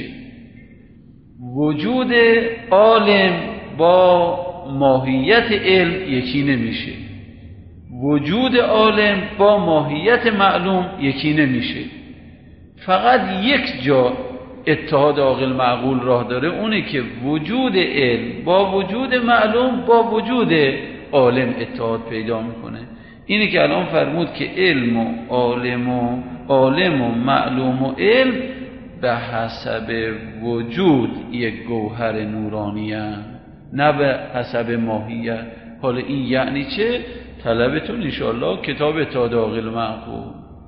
A: وجود عالم با ماهیت علم یکی نمیشه. وجود عالم با ماهیت معلوم یکی نمیشه. فقط یک جا اتحاد عاقل معقول راه داره، اونه که وجود علم با وجود معلوم با وجود عالم اتحاد پیدا میکنه. اینه که الان فرمود که علم و عالم و عالم و معلوم و علم به حسب وجود یک گوهر نورانی هست، نه به حسب ماهیت. حالا این یعنی چه؟ طلبتون انشاءالله کتاب اتحاد عاقل معقول.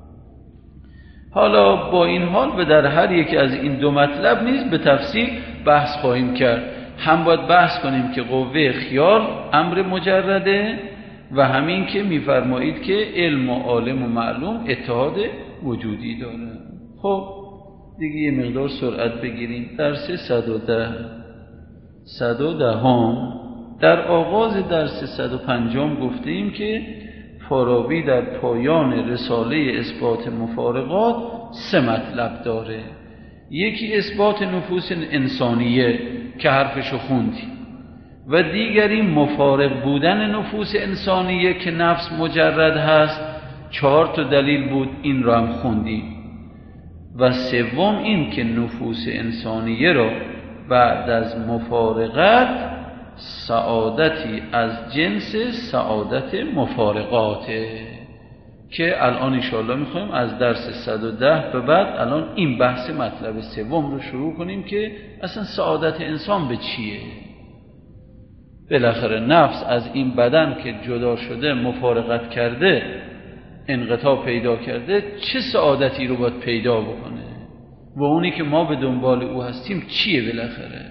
A: حالا با این حال به در هر یک از این دو مطلب نیز به تفصیل بحث خواهیم کرد. هم باید بحث کنیم که قوه خیال امر مجرده و همین که میفرمایید که علم و عالم و معلوم اتحاد وجودی داره. خب دیگه یه مقدار سرعت بگیریم. درس صد و ده صد و ده هم در آغاز درس صد و پنجم گفتیم که فارابی در پایان رساله اثبات مفارقات سه مطلب داره. یکی اثبات نفوس انسانیه که حرفشو خوندیم و دیگری مفارق بودن نفوس انسانیه که نفس مجرد هست، چهار تا دلیل بود این رو هم خوندیم. و سوم این که نفوس انسانیه را بعد از مفارقت سعادتی از جنس سعادت مفارقاته که الان انشاءالله میخوایم از درس صد و ده به بعد الان این بحث مطلب سوم رو شروع کنیم که اصلا سعادت انسان به چیه. بالاخره نفس از این بدن که جدا شده مفارقت کرده انقطاع پیدا کرده چه سعادتی رو باید پیدا بکنه و اونی که ما به دنبال او هستیم چیه بالاخره.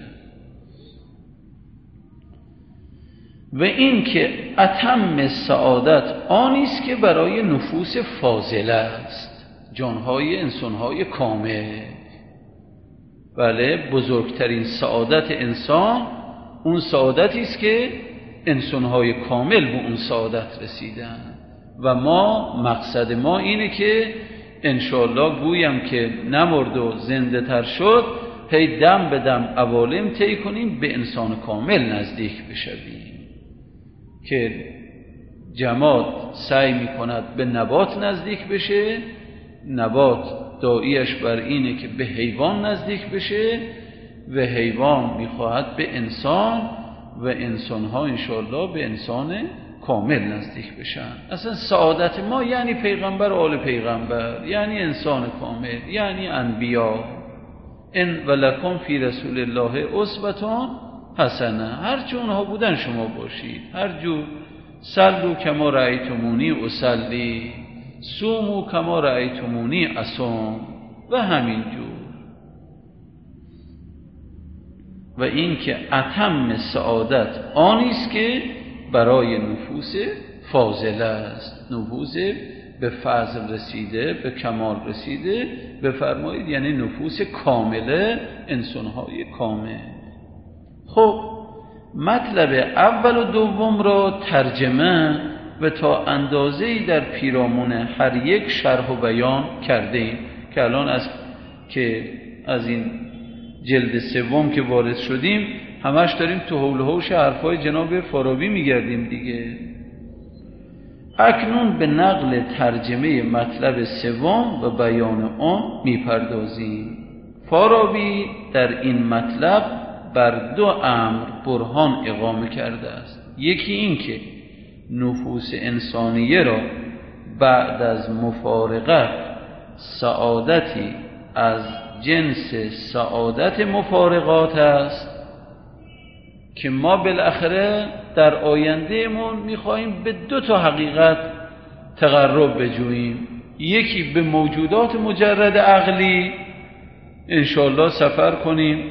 A: و این که اتم سعادت آنیست که برای نفوس فاضله است، جانهای انسانهای کامل. بله، بزرگترین سعادت انسان اون سعادتی است که انسانهای کامل به اون سعادت رسیدن و ما مقصد ما اینه که انشاءالله گویم که نمرد و زنده تر شد هی دم به دم عوالم طی کنیم به انسان کامل نزدیک بشویم که جماد سعی می کند به نبات نزدیک بشه، نبات داعیش بر اینه که به حیوان نزدیک بشه و حیوان می خواهد به انسان و انسانها انشاءالله به انسان کامل نزدیک بشن. اصلا سعادت ما یعنی پیغمبر و آل پیغمبر، یعنی انسان کامل، یعنی انبیا. ان ولکم فی رسول الله اسوة حسنه، هر چه اونها بودن شما باشید، هر جور. صلوا کما رأیتمونی اصلی، صوموا کما رأیتمونی اصوم، و همین جور. و این که اتم سعادت آنی است که برای نفوس فاضله است، نفوس به فضل رسیده، به کمال رسیده، بفرمایید یعنی نفوس کامله، انسانهای کامل. خب مطلب اول و دوم را ترجمه و تا اندازه‌ای در پیرامون هر یک شرح و بیان کرده ایم که الان از که از این جلد سوم که وارد شدیم همش داریم تو حول و حوش حرفای جناب فارابی میگردیم دیگه. اکنون به نقل ترجمه مطلب سوم و بیان آن میپردازیم. فارابی در این مطلب بر دو امر برهان اقامه کرده است. یکی این که نفوس انسانیه را بعد از مفارقت سعادتی از جنس سعادت مفارقات است که ما بالاخره در آیندهمون میخواهیم به دو تا حقیقت تقرب بجوییم. یکی به موجودات مجرد عقلی انشاءالله سفر کنیم،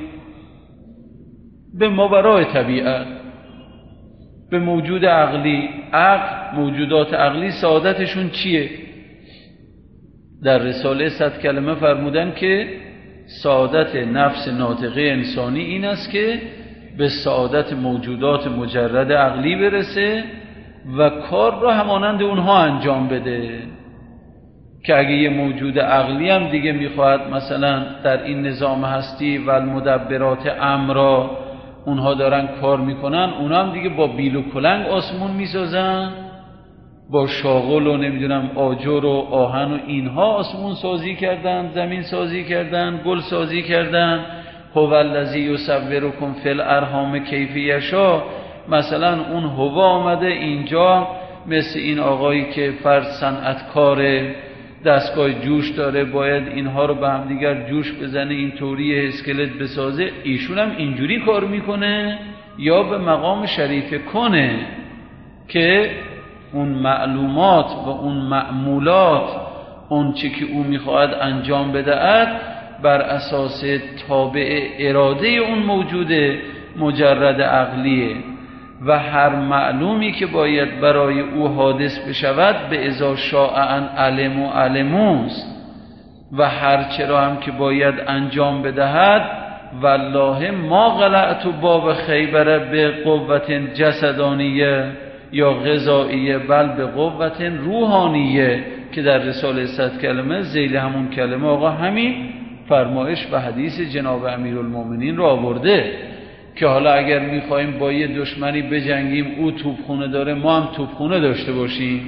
A: به ماورای طبیعت، به موجود عقلی. عقل، موجودات عقلی سعادتشون چیه؟ در رساله صد کلمه فرمودن که سعادت نفس ناطقه انسانی این است که به سعادت موجودات مجرد عقلی برسه و کار را همانند اونها انجام بده. که اگه یه موجود عقلی هم دیگه میخواهد مثلا در این نظام هستی و المدبرات امرا اونها دارن کار میکنن، اونها هم دیگه با بیل و کلنگ آسمون میسازن، با شاغل و نمیدونم آجر و آهن و اینها آسمون سازی کردن، زمین سازی کردن، گل سازی کردن. هو الذی یصورکم فی الارحام کیف یشاء. مثلا اون هوا آمده اینجا مثل این آقایی که فرد صنعتکار دستگاه جوش داره، باید اینها رو به هم دیگر جوش بزنه، اینطوری اسکلت بسازه، ایشون هم اینجوری کار میکنه یا به مقام شریف کنه که اون معلومات و اون معمولات، اون چی که او میخواهد انجام بدهد بر اساس تابع اراده اون موجود مجرد عقلیه و هر معلومی که باید برای او حادث بشود به ازا شاء ان علم و علموست و هر چرا هم که باید انجام بدهد والله ما غلعت باب خیبر به قوت جسدانیه یا غذاییه بل به قوت روحانیه که در رساله صد کلمه ذیل همون کلمه آقا همین فرمایش و حدیث جناب امیرالمومنین رو آورده که حالا اگر میخوایم با یه دشمنی بجنگیم او توپخونه داره ما هم توپخونه داشته باشیم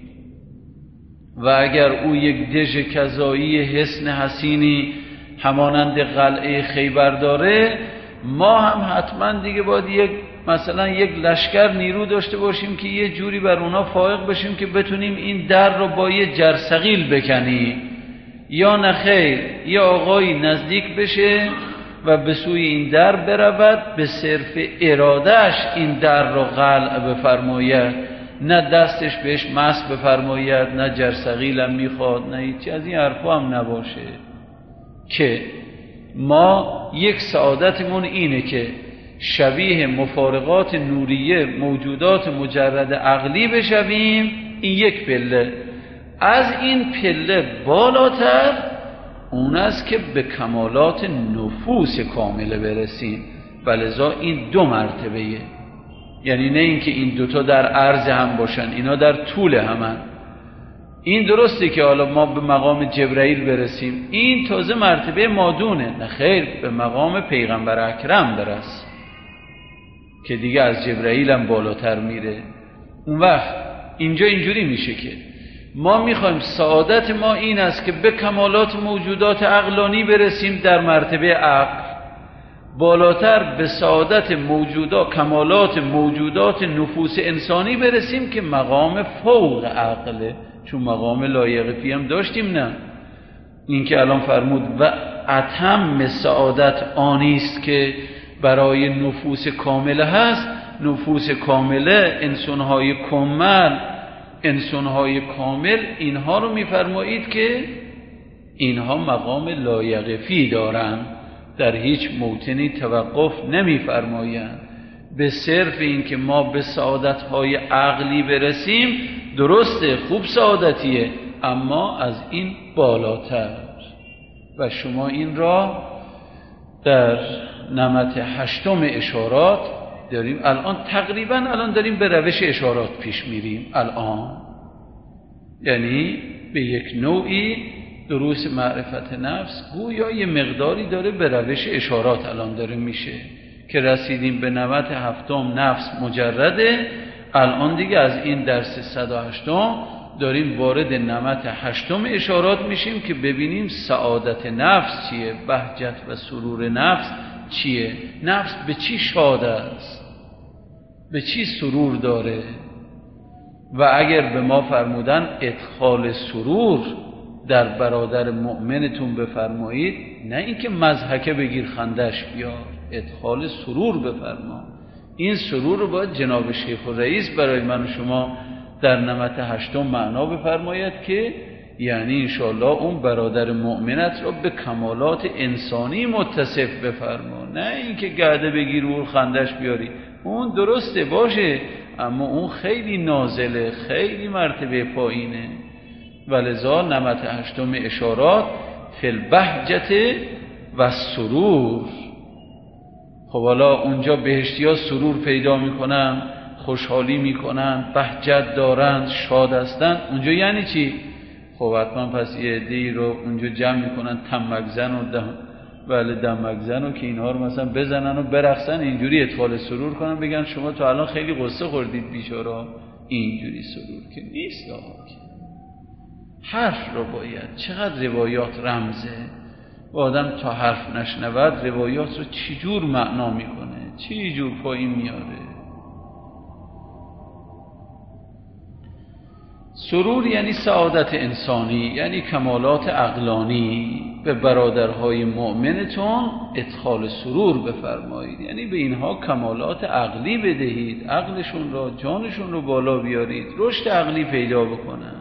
A: و اگر او یک دژ کذایی حصن حصینی همانند قلعه خیبر داره ما هم حتما دیگه باید یک مثلا یک لشکر نیرو داشته باشیم که یه جوری بر اونا فائق بشیم که بتونیم این در رو با یه جرثقیل بکنیم. یا نخیر یه آقایی نزدیک بشه و به سوی این در برود به صرف ارادهش این در رو قلع بفرماید، نه دستش بهش مس بفرماید، نه جرثقیل هم میخواد، نه هیچی از این حرفا هم نباشه. که ما یک سعادتمون اینه که شبیه مفارقات نوریه موجودات مجرد عقلی بشویم، این یک پله. از این پله بالاتر اون است که به کمالات نفوس کامله برسیم و لذا این دو مرتبه، یعنی نه اینکه این دوتا در عرض هم باشن، اینا در طول همن. این درسته که حالا ما به مقام جبرائیل برسیم، این تازه مرتبه مادونه. نه خیر، به مقام پیغمبر اکرم برس که دیگه از جبرائیل هم بالاتر میره. اون وقت اینجا اینجوری میشه که ما میخوایم سعادت ما این است که به کمالات موجودات عقلانی برسیم در مرتبه عقل، بالاتر به سعادت موجودات کمالات موجودات نفوس انسانی برسیم که مقام فوق عقله. چون مقام لایقفی هم داشتیم. نه این که الان فرمود و اتم سعادت آنیست که برای نفوس کامله هست. نفوس کامله، انسانهای کامل، انسانهای کامل، اینها رو میفرمایید که اینها مقام لایقفی دارند، در هیچ موطنی توقف نمیفرمایند. به صرف این که ما به سعادتهای عقلی برسیم، درسته خوب سعادتیه، اما از این بالاتر. و شما این را در نمط هشتم اشارات داریم. الان تقریبا الان داریم به روش اشارات پیش میریم الان، یعنی به یک نوعی دروس معرفت نفس گویا یه مقداری داره به روش اشارات الان داره میشه که رسیدیم به نمط هفتم نفس مجرده. الان دیگه از این درس صد و هشتم داریم وارد نمط هشتم اشارات میشیم که ببینیم سعادت نفس چیه، بهجت و سرور نفس چیه، نفس به چی شاد است، به چی سرور داره. و اگر به ما فرمودن ادخال سرور در برادر مؤمنتون بفرمایید، نه اینکه مضحکه بگیر خندش بیار، ادخال سرور بفرما. این سرور رو باید جناب شیخ و رئیس برای من و شما در نمط هشتم معنا بفرماید که یعنی انشاءالله اون برادر مؤمنت رو به کمالات انسانی متصف بفرما، نه اینکه گرده بگیر و خندش بیاری. اون درسته باشه، اما اون خیلی نازله، خیلی مرتبه پایینه. ولذا نمط هشتم اشارات فی البهجت و سرور. خب حالا اونجا بهشتی ها سرور پیدا میکنن، خوشحالی میکنن، بهجت دارند، شاد هستند. اونجا یعنی چی؟ خب حتما پس یه عده‌ای رو اونجا جمع میکنن، تمک زن و دم بله دمک زن و که اینها رو مثلا بزنن و برقصن، اینجوری ادخال سرور کنن، بگن شما تا الان خیلی قصه خوردید بیچاره. اینجوری سرور که نیست. آقا حرف رو باید، چقدر روایات رمزه و آدم تا حرف نشنود روایات رو چی جور معنا میکنه، چی جور پایین میاره. سرور یعنی سعادت انسانی، یعنی کمالات عقلانی. به برادرهای مؤمنتون ادخال سرور بفرمایید، یعنی به اینها کمالات عقلی بدهید، عقلشون را، جانشون رو بالا بیارید، رشد عقلی پیدا بکنن.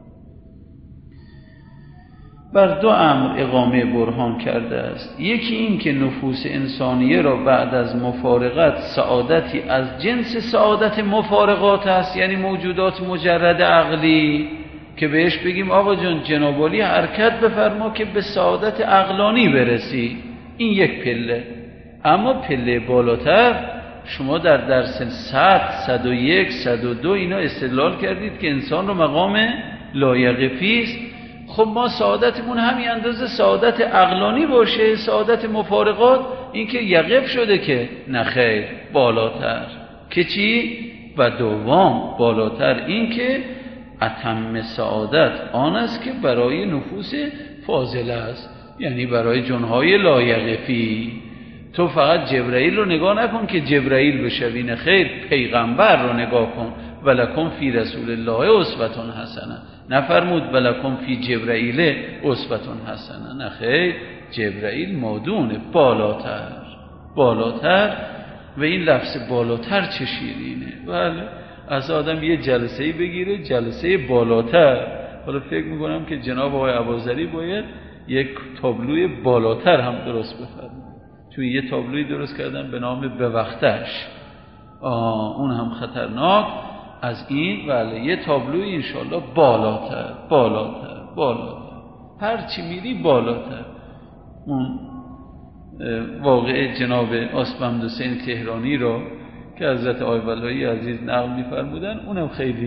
A: بر دو امر اقامه برهان کرده است. یکی این که نفوس انسانیه را بعد از مفارقت سعادتی از جنس سعادت مفارقات است، یعنی موجودات مجرد عقلی، که بهش بگیم آقا جان جناب عالی حرکت بفرما که به سعادت عقلانی برسی. این یک پله. اما پله بالاتر شما در درس صد، صد و یک، صد و دو اینا استدلال کردید که انسان رو مقام لایقفی است. خب ما سعادتمون همین اندازه سعادت عقلانی باشه، سعادت مفارقات این که یقف شده که نخیر، بالاتر که چی؟ و دوم بالاتر این که اتم سعادت آن است که برای نفوس فاضله است، یعنی برای جنهای لایقفی. تو فقط جبرائیل رو نگاه نکن که جبرائیل بشوی، نه خیر، پیغمبر رو نگاه کن. ولکم فی رسول الله اسوة حسنه. نفرمود ولکم فی جبرائیل اسوة حسنه، نه خیر، جبرائیل مادونه، بالاتر بالاتر. و این لفظ بالاتر چه شیرینه. بله از آدم یه جلسه‌ای بگیره، جلسه بالاتر. حالا فکر میکنم که جناب آقای ابوذری باید یک تابلوی بالاتر هم درست بفرمایند، چون یه تابلوی درست کردن به نام به وقتش، آه اون هم خطرناک از این. بله یه تابلوی انشالله بالاتر بالاتر بالاتر، هر چی میری بالاتر. اون واقع جناب آسمند حسین تهرانی را که حضرت آیت الله عزیز نقل می‌فرمودن، اونم خیلی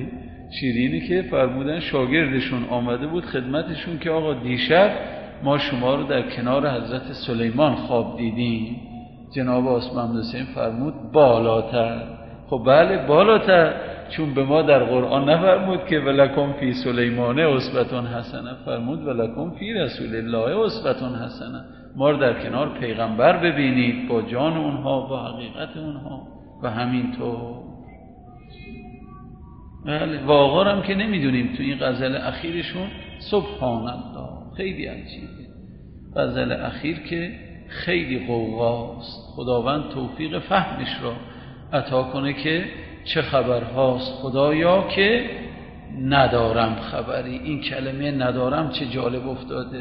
A: شیرینی که فرمودن شاگردشون آمده بود خدمتشون که آقا دیشب ما شما رو در کنار حضرت سلیمان خواب دیدیم. جناب آسمان حسین فرمود بالاتر. خب بله بالاتر، چون به ما در قرآن نفرمود که ولکم فی سلیمان اسوة حسنه، فرمود ولکم فی رسول الله اسوة حسنه. ما رو در کنار پیغمبر ببینید با جان اونها، با حقیقت اونها و همینطور. بله واقعا هم که نمیدونیم تو این غزل اخیرشون سبحان الله خیلی عجیبه. غزل اخیر که خیلی قوقاست، خداوند توفیق فهمش را عطا کنه که چه خبر هاست خدایا که ندارم خبری. این کلمه ندارم چه جالب افتاده،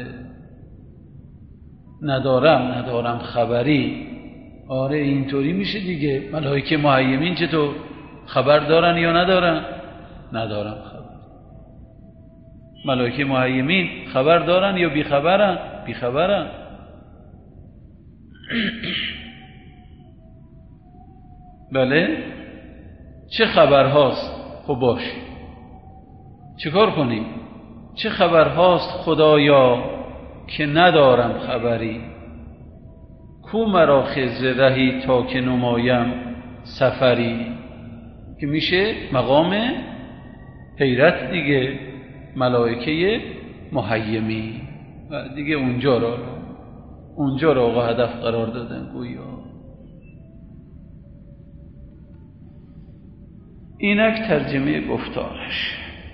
A: ندارم ندارم خبری. آره اینطوری میشه دیگه. ملائکه معیمین چطور خبر دارن یا ندارن؟ ندارم خبر. ملائکه معیمین خبر دارن یا بیخبرن؟ بیخبرن. بله چه خبر هاست؟ خب باش چه کار کنیم؟ چه خبر هاست خدایا که ندارم خبری. کو مرا خضر رهی تا که نمایم سفری. که میشه مقام حیرت دیگه، ملائکه محیمی و دیگه اونجا را اونجا را آقا هدف قرار دادن گویا. اینک ترجمه گفتارش.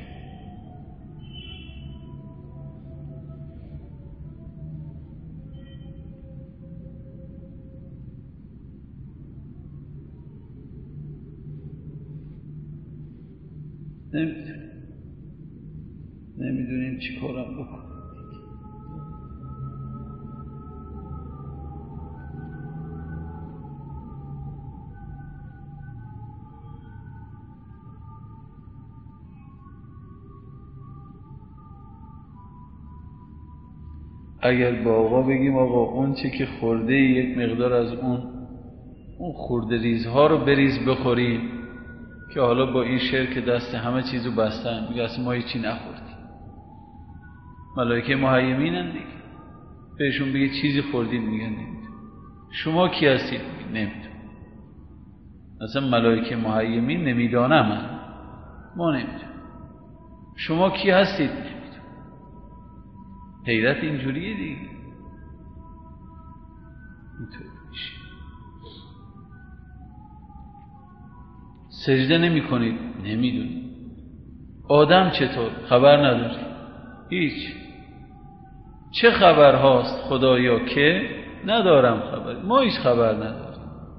A: نمیدونیم نمیدونیم چی کارم بکنم. اگر با آقا بگیم آقا اون چی که خورده یک مقدار از اون اون خورده ریزها رو بریز بخوریم، که حالا با این شعر که دست همه چیزو بستن میگه اصلا ما هیچی نخوردیم. ملائکه محیمینن دیگه، بهشون بگه چیزی خوردید میگن نمیدونم. شما کی هستید؟ نمیدونم. اصلا ملائکه محیمین نمیدانم من. ما نمیدونم. شما کی هستید؟ نمیدونم. حیرت اینجوریه دیگه. اینطور میشه. سجده نمی کنید؟ نمیدونید. آدم چطور؟ خبر نداری؟ هیچ. چه خبر هاست خدایا که ندارم خبر. ما هیچ خبر نداریم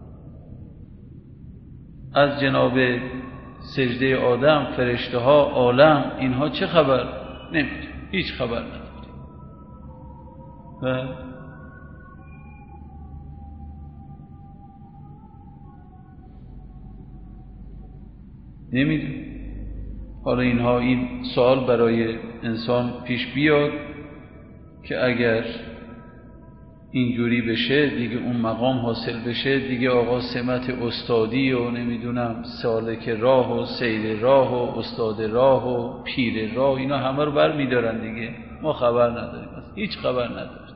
A: از جناب سجده آدم، فرشته ها، عالم، اینها چه خبر؟ نمیدونیم. هیچ خبر نداریم. و نمیدونیم. حالا اینها این سوال برای انسان پیش بیاد که اگر اینجوری بشه دیگه اون مقام حاصل بشه دیگه آقا سمت استادی و نمیدونم سالک راه و سیر راه و استاد راه و پیر راه اینا همه رو بر میدارن دیگه. ما خبر نداریم، هیچ خبر نداریم.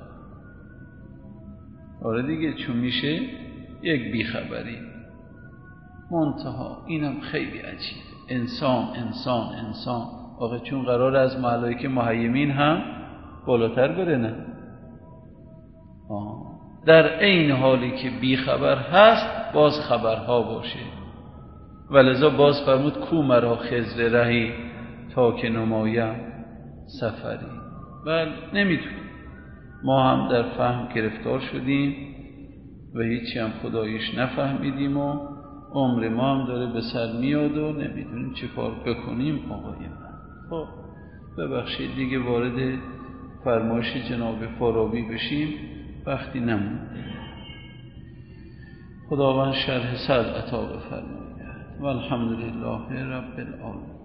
A: آره دیگه، چون میشه یک بیخبری. منتها اینم خیلی عجیبه. انسان انسان انسان آقا چون قرار از ملائکه محیمین هم بالاتر بره نه؟ آه. در عین حالی که بیخبر هست باز خبرها باشه. ولذا باز فرمود کو مرا خضر رهی تا که نمایم سفری. بله نمیدونم. ما هم در فهم گرفتار شدیم و هیچی هم خداییش نفهمیدیم و عمر ما هم داره به سر میاد و نمیدونیم چه کار بکنیم. آقای من خب ببخشید دیگه وارد فرمایش جناب فارابی بشیم وقتی نمونده. خداوند شرح صدر عطا بفرماید. والحمدلله رب العالمین.